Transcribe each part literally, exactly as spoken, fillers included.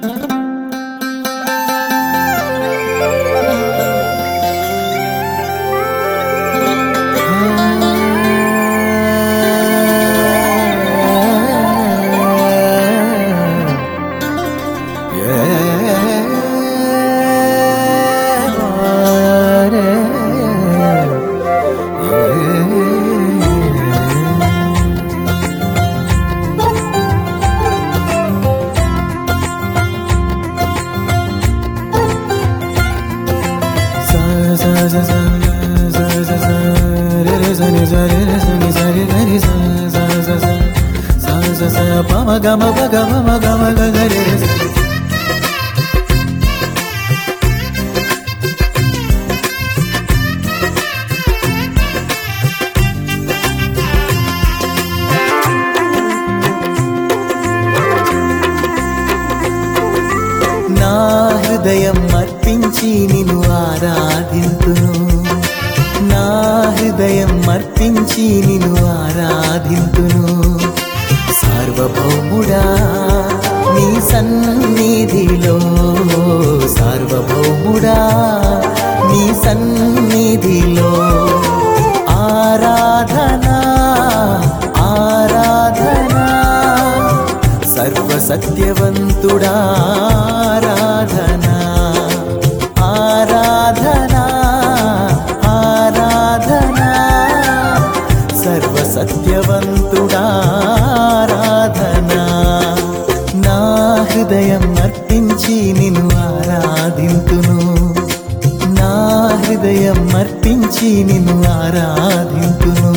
నా హృదయం అర్పించి నిన్ను ఆరాధింతును నా హృదయం అర్పించి నిన్ను ఆరాధింతును సార్వభౌముడా నీ సన్నిధిలో సార్వభౌముడా నీ సన్నిధిలో ఆరాధనా ఆరాధనా సర్వసత్యవంతుడా ఆరాధనా ఆరాధనా ఆరాధనా సర్వసత్యవంతుడా ఆరాధనా నా హృదయం అర్పించి నిన్ను ఆరాధింతును నా హృదయం అర్పించి నిన్ను ఆరాధింతును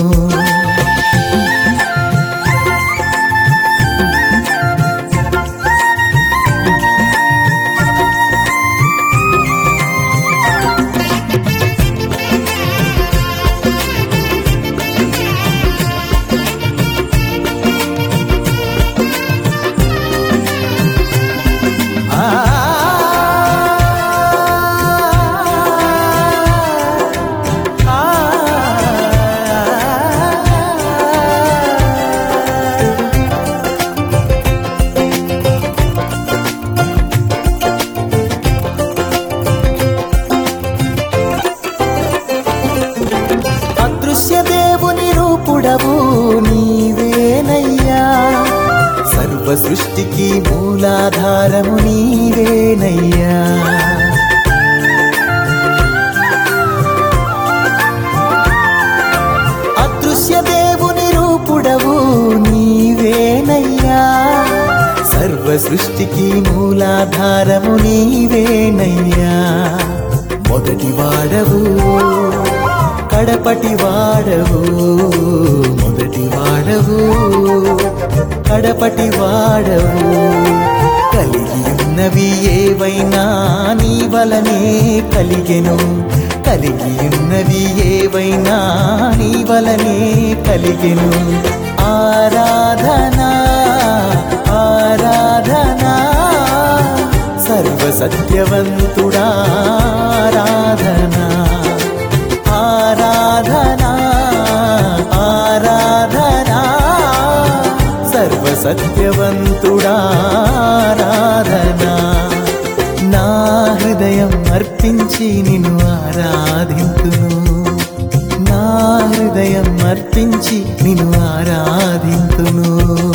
దేవుని రూపుడవు నీవేనయ్యా సర్వ సృష్టికి మూలాధారము నీవేనయ్యా అదృశ్య దేవుని రూపుడవు నీవేనయ్యా సర్వ సృష్టికి మూలాధారము నీవేనయ్యా మొదటి వాడవు కడపటి వాడవు మొదటి వాడవు కడపటి వాడవు కలిగి ఉన్నవి ఏవైనా నీ వలనే కలిగెను కలిగి ఉన్నవి ఏవైనా నీ వలనే కలిగెను ఆరాధనా ఆరాధనా సర్వసత్యవంతుడా ఆరాధనా ఆరాధనా ఆరాధనా సర్వసత్యవంతుడా ఆరాధనా నా హృదయం అర్పించి నిన్ను ఆరాధింతును నా హృదయం అర్పించి నిన్ను ఆరాధింతును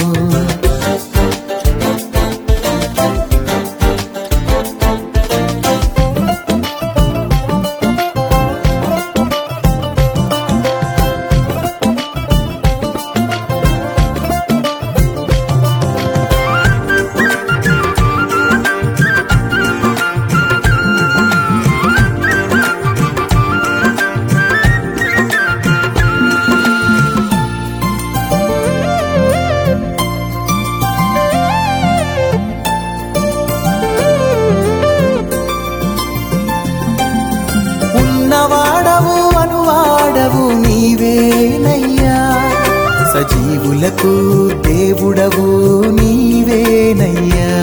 ఉన్నవాడవు అనువాడవు నీవేనయ్యా సజీవులకు దేవుడవు నీవేనయ్యా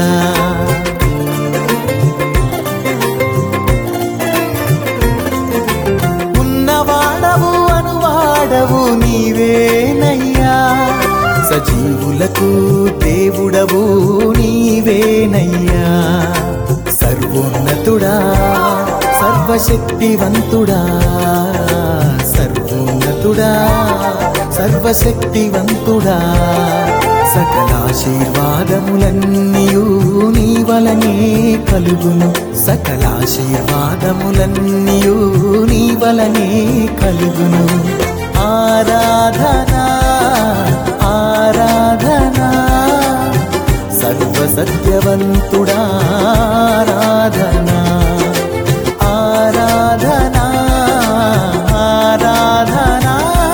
ఉన్నవాడవు అనువాడవు నీవేనయ్యా సజీవులకు దేవుడవు నీవేనయ్యా సర్వశక్తివంతుడా సర్వోన్నతుడా సర్వశక్తివంతుడా సకలాశీర్వాదములన్నీయు నీ వలనే కలుగును సకలాశీర్వాదములన్నీయు నీ వలనే కలుగును ఆరాధనా ఆరాధనా సర్వసత్యవంతుడా ఆరాధనా ఆరాధనా ఆరాధనా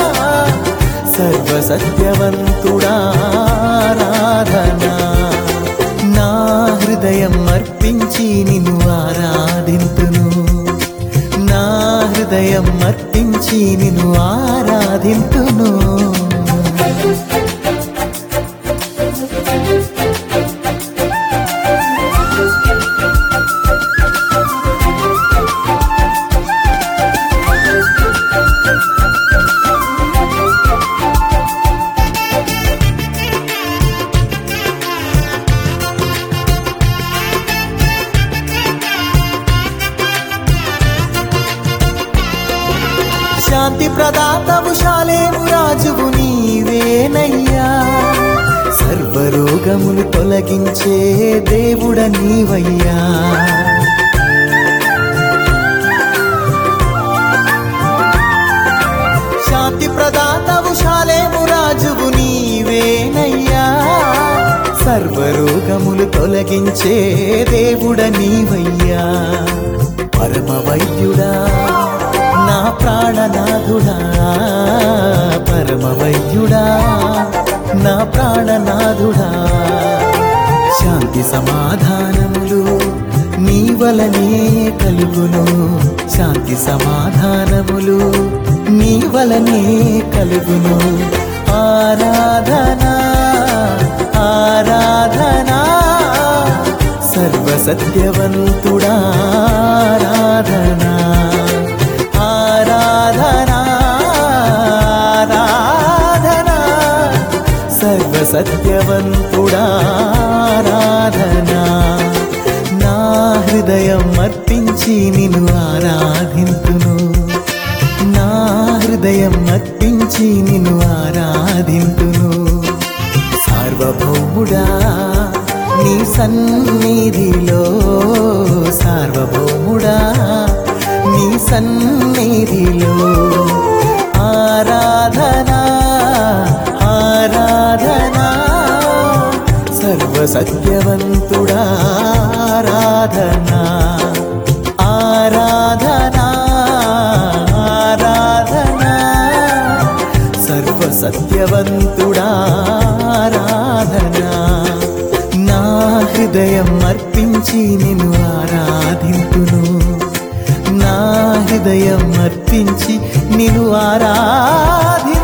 సర్వసత్యవంతుడా ఆరాధనా నా హృదయం అర్పించి నిన్ను ఆరాధింతును నా హృదయం అర్పించి నిన్ను ఆరాధింతును శాంతి ప్రదాతవు శాలేము రాజువు నీవేనయ్యా సర్వరోగములు తొలగించే దేవుడ నీవయ్యా శాంతి ప్రదాతవు శాలేము రాజువు నీవేనయ్యా సర్వరోగములు తొలగించే దేవుడ నీవయ్యా పరమ వైద్యుడా నా ప్రాణనాథుడా పరమ వైద్యుడా నా ప్రాణనాథుడా శాంతి సమాధానములు నీ వలనే కలుగును శాంతి సమాధానములు నీ వలనే కలుగును ఆరాధనా ఆరాధనా సర్వసత్యవంతుడా ఆరాధనా ఆరాధనా ఆరాధనా సర్వసత్యవంతుడా ఆరాధనా నా హృదయం అర్పించి నిన్ను ఆరాధింతును నా హృదయం అర్పించి నిన్ను ఆరాధింతును సార్వభౌముడా నీ సన్నిధిలో సార్వభౌముడా నీ సన్నిధిలో ఆరాధనా ఆరాధనా సర్వసత్యవంతుడా ఆరాధనా ఆరాధనా ఆరాధనా సర్వసత్యవంతుడా ఆరాధనా నా హృదయం అర్పించి నిన్ను ఆరాధింతును నా హృదయం అర్పించి నిన్ను ఆరాధి